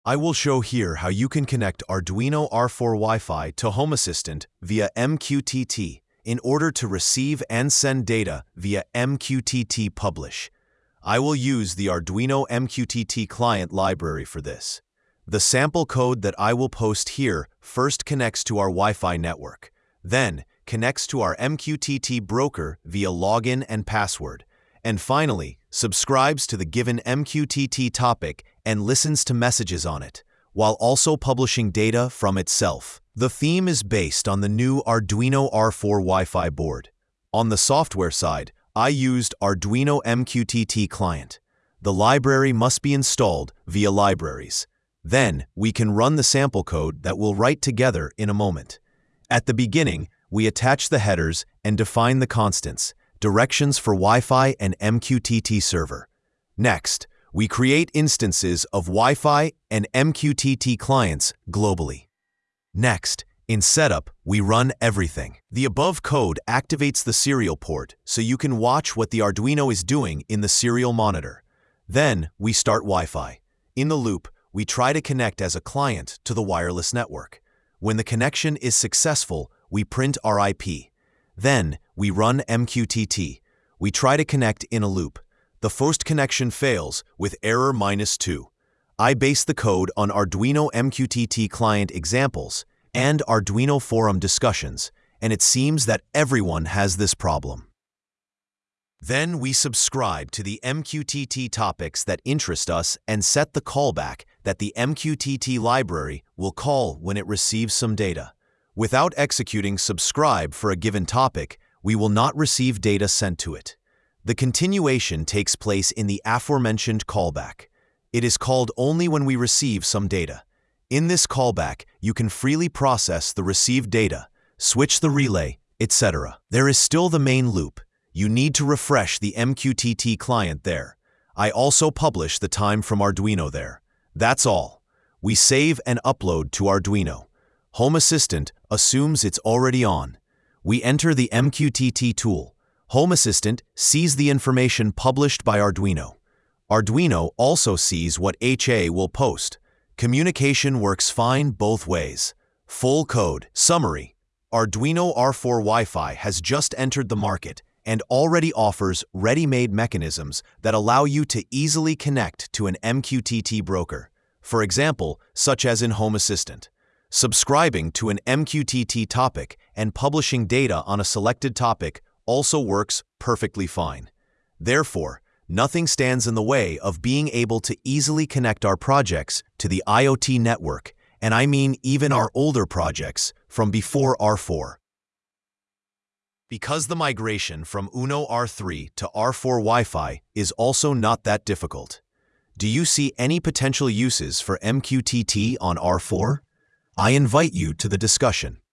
I will show here how you can connect Arduino R4 Wi-Fi to Home Assistant via MQTT in order to receive and send data via MQTT Publish. I will use the Arduino MQTT client library for this. The sample code that I will post here first connects to our Wi-Fi network, then connects to our MQTT broker via login and password, and finally subscribes to the given MQTT topic and listens to messages on it, while also publishing data from itself. The theme is based on the new Arduino R4 Wi-Fi board. On the software side, I used Arduino MQTT client. The library must be installed via libraries. Then we can run the sample code that we'll write together in a moment. At the beginning, we attach the headers and define the constants, directions for Wi-Fi and MQTT server. Next, we create instances of Wi-Fi and MQTT clients globally. Next, in setup, we run everything. The above code activates the serial port so you can watch what the Arduino is doing in the serial monitor. Then, we start Wi-Fi. In the loop, we try to connect as a client to the wireless network. When the connection is successful, we print our IP. Then, we run MQTT. We try to connect in a loop. The first connection fails with error -2. I base the code on Arduino MQTT client examples and Arduino forum discussions, and it seems that everyone has this problem. Then we subscribe to the MQTT topics that interest us and set the callback that the MQTT library will call when it receives some data. Without executing subscribe for a given topic, we will not receive data sent to it. The continuation takes place in the aforementioned callback. It is called only when we receive some data. In this callback, you can freely process the received data, switch the relay, etc. There is still the main loop. You need to refresh the MQTT client there. I also publish the time from Arduino there. That's all. We save and upload to Arduino. Home Assistant assumes it's already on. We enter the MQTT tool. Home Assistant sees the information published by Arduino. Arduino also sees what HA will post. Communication works fine both ways. Full code. Summary. Arduino R4 Wi-Fi has just entered the market and already offers ready-made mechanisms that allow you to easily connect to an MQTT broker, for example, such as in Home Assistant. Subscribing to an MQTT topic and publishing data on a selected topic also works perfectly fine. Therefore, nothing stands in the way of being able to easily connect our projects to the IoT network, and I mean even our older projects from before R4. Because the migration from UNO R3 to R4 Wi-Fi is also not that difficult. Do you see any potential uses for MQTT on R4? I invite you to the discussion.